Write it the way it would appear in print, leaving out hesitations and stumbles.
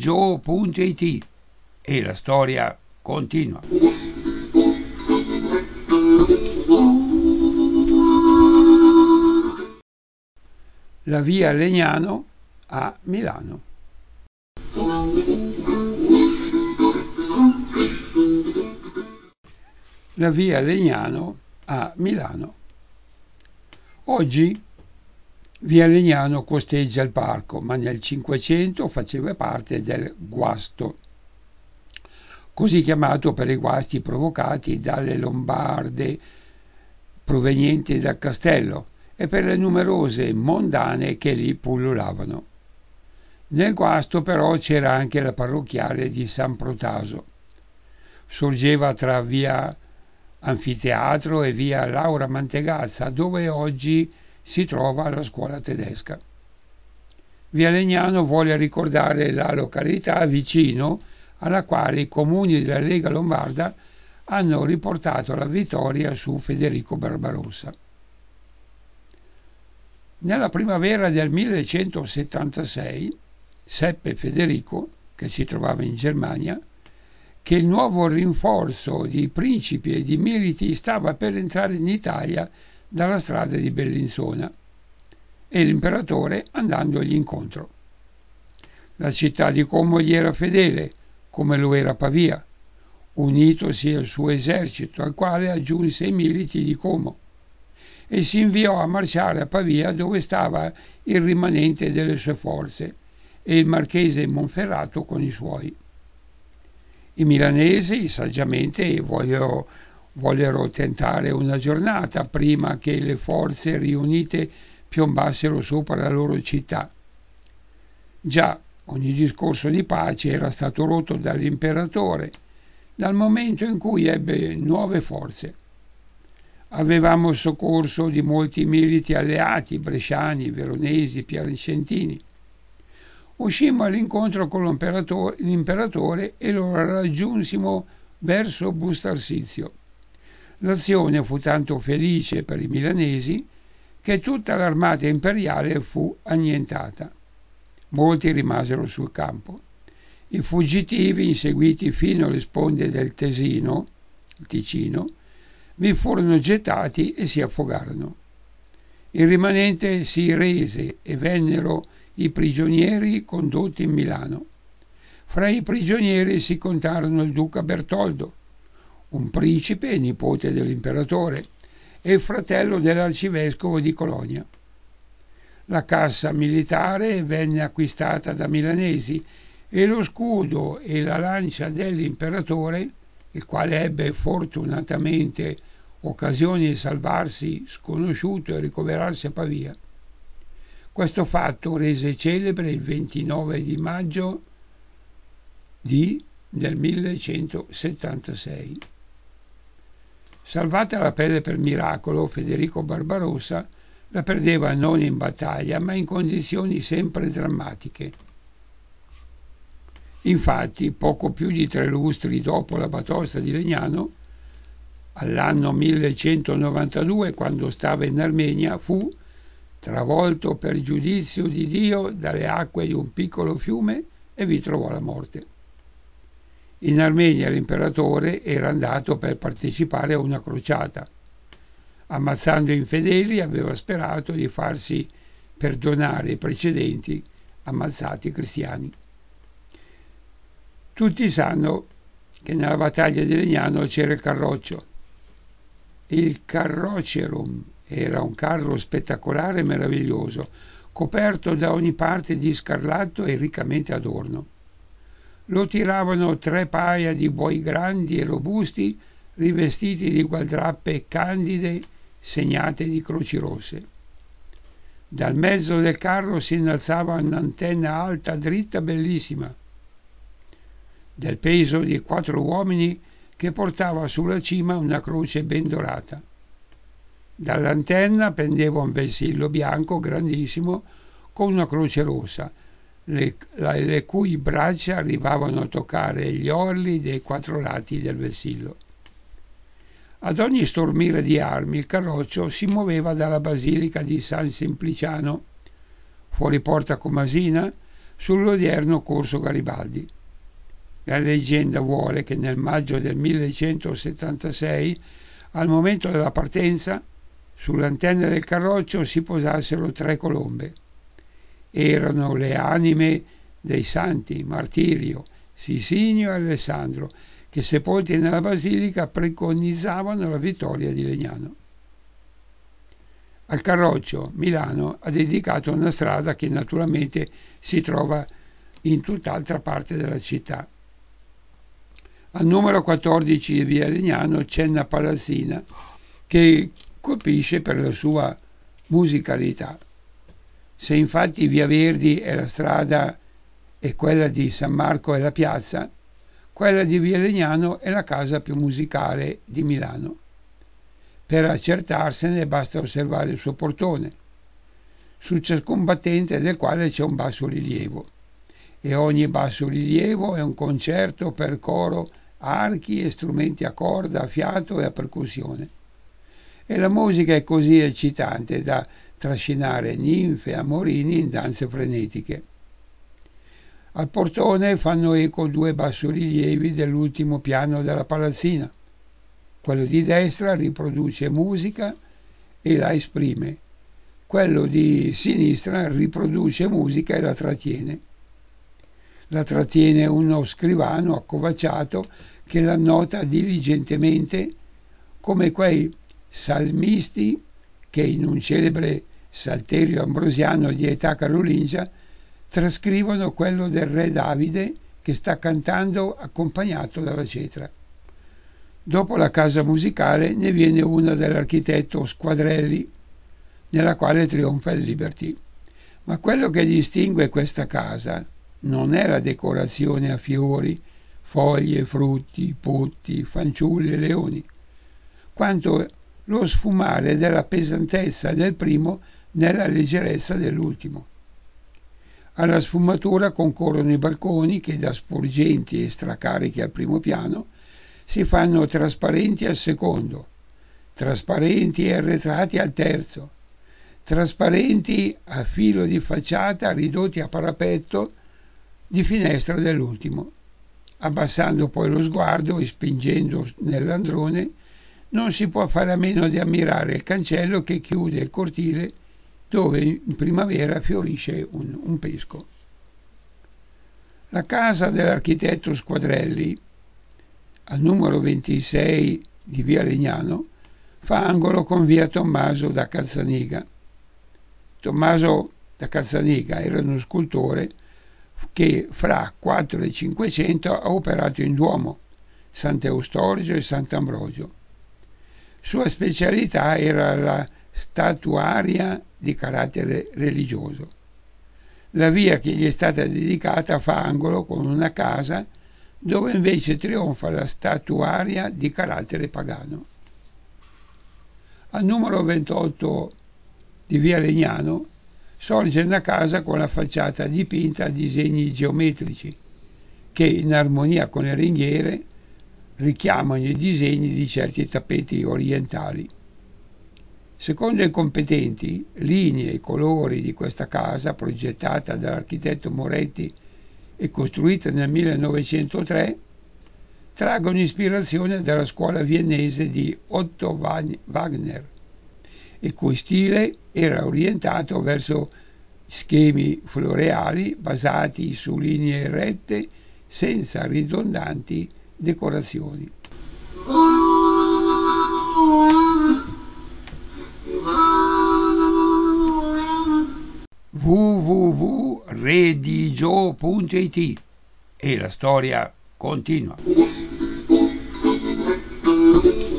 Joe.it e la storia continua. La via Legnano a Milano. La via Legnano a Milano. Oggi via Legnano costeggia il parco, ma nel Cinquecento faceva parte del Guasto, così chiamato per i guasti provocati dalle lombarde provenienti dal castello e per le numerose mondane che lì pullulavano. Nel Guasto però c'era anche la parrocchiale di San Protaso. Sorgeva tra via Anfiteatro e via Laura Mantegazza, dove oggi si trova la scuola tedesca. Via Legnano vuole ricordare la località vicino alla quale i comuni della Lega Lombarda hanno riportato la vittoria su Federico Barbarossa. Nella primavera del 1176 seppe Federico, che si trovava in Germania, che il nuovo rinforzo di principi e di militi stava per entrare in Italia dalla strada di Bellinzona e l'imperatore andandogli incontro. La città di Como gli era fedele, come lo era Pavia, unitosi al suo esercito, al quale aggiunse i militi di Como, e si inviò a marciare a Pavia, dove stava il rimanente delle sue forze e il marchese Monferrato con i suoi. I milanesi saggiamente vollero tentare una giornata prima che le forze riunite piombassero sopra la loro città. Già ogni discorso di pace era stato rotto dall'imperatore dal momento in cui ebbe nuove forze. Avevamo soccorso di molti militi alleati, bresciani, veronesi, piacentini. Uscimmo all'incontro con l'imperatore e lo raggiunsimo verso Bustarsizio. L'azione fu tanto felice per i milanesi che tutta l'armata imperiale fu annientata. Molti rimasero sul campo. I fuggitivi, inseguiti fino alle sponde del Tesino, il Ticino, vi furono gettati e si affogarono. Il rimanente si rese e vennero i prigionieri condotti in Milano. Fra i prigionieri si contarono il duca Bertoldo, un principe e nipote dell'imperatore, e il fratello dell'arcivescovo di Colonia. La cassa militare venne acquistata da milanesi e lo scudo e la lancia dell'imperatore, il quale ebbe fortunatamente occasione di salvarsi sconosciuto e ricoverarsi a Pavia. Questo fatto rese celebre il 29 di maggio del 1176. Salvata la pelle per miracolo, Federico Barbarossa la perdeva non in battaglia, ma in condizioni sempre drammatiche. Infatti, poco più di 3 lustri dopo la batosta di Legnano, all'anno 1192, quando stava in Armenia, fu travolto per giudizio di Dio dalle acque di un piccolo fiume e vi trovò la morte. In Armenia l'imperatore era andato per partecipare a una crociata. Ammazzando infedeli aveva sperato di farsi perdonare i precedenti ammazzati cristiani. Tutti sanno che nella battaglia di Legnano c'era il carroccio. Il carrocerum era un carro spettacolare e meraviglioso, coperto da ogni parte di scarlatto e riccamente adorno. Lo tiravano 3 paia di buoi grandi e robusti, rivestiti di gualdrappe candide segnate di croci rosse. Dal mezzo del carro si innalzava un'antenna alta, dritta, bellissima, del peso di 4 uomini, che portava sulla cima una croce ben dorata. Dall'antenna pendeva un vessillo bianco grandissimo con una croce rossa, le cui braccia arrivavano a toccare gli orli dei 4 lati del vessillo. Ad ogni stormire di armi il carroccio si muoveva dalla basilica di San Simpliciano, fuori porta Comasina, sull'odierno Corso Garibaldi. La leggenda vuole che nel maggio del 1176, al momento della partenza, sull'antenna del carroccio si posassero 3 colombe. Erano le anime dei santi Martirio, Sisinio e Alessandro, che sepolti nella basilica preconizzavano la vittoria di Legnano. Al carroccio Milano ha dedicato una strada che naturalmente si trova in tutt'altra parte della città. Al numero 14 di via Legnano c'è una palazzina che colpisce per la sua musicalità. Se infatti via Verdi è la strada e quella di San Marco è la piazza, quella di via Legnano è la casa più musicale di Milano. Per accertarsene basta osservare il suo portone, su ciascun battente del quale c'è un bassorilievo, e ogni bassorilievo è un concerto per coro, archi e strumenti a corda, a fiato e a percussione. E la musica è così eccitante da trascinare ninfe e amorini in danze frenetiche. Al portone fanno eco 2 bassorilievi dell'ultimo piano della palazzina. Quello di destra riproduce musica e la esprime. Quello di sinistra riproduce musica e la trattiene. La trattiene uno scrivano accovacciato che la annota diligentemente, come quei salmisti che in un celebre salterio ambrosiano di età carolingia trascrivono quello del re Davide che sta cantando accompagnato dalla cetra. Dopo la casa musicale ne viene una dell'architetto Squadrelli, nella quale trionfa il Liberty. Ma quello che distingue questa casa non è la decorazione a fiori, foglie, frutti, putti, fanciulli e leoni, quanto lo sfumare della pesantezza del primo nella leggerezza dell'ultimo. Alla sfumatura concorrono i balconi che da sporgenti e stracarichi al primo piano si fanno trasparenti al secondo, trasparenti e arretrati al terzo, trasparenti a filo di facciata ridotti a parapetto di finestra dell'ultimo. Abbassando poi lo sguardo e spingendo nell'androne non si può fare a meno di ammirare il cancello che chiude il cortile dove in primavera fiorisce un pesco. La casa dell'architetto Squadrelli, al numero 26 di via Legnano, fa angolo con via Tommaso da Calzaniga. Tommaso da Calzaniga era uno scultore che fra 4 e 500 ha operato in Duomo, Sant'Eustorgio e Sant'Ambrogio. Sua specialità era la statuaria di carattere religioso. La via che gli è stata dedicata fa angolo con una casa dove invece trionfa la statuaria di carattere pagano. Al numero 28 di via Legnano sorge una casa con la facciata dipinta a disegni geometrici che, in armonia con le ringhiere, richiamano i disegni di certi tappeti orientali. Secondo i competenti, linee e colori di questa casa, progettata dall'architetto Moretti e costruita nel 1903, traggono ispirazione dalla scuola viennese di Otto Wagner, il cui stile era orientato verso schemi floreali basati su linee rette senza ridondanti decorazioni. www.redigio.it e la storia continua.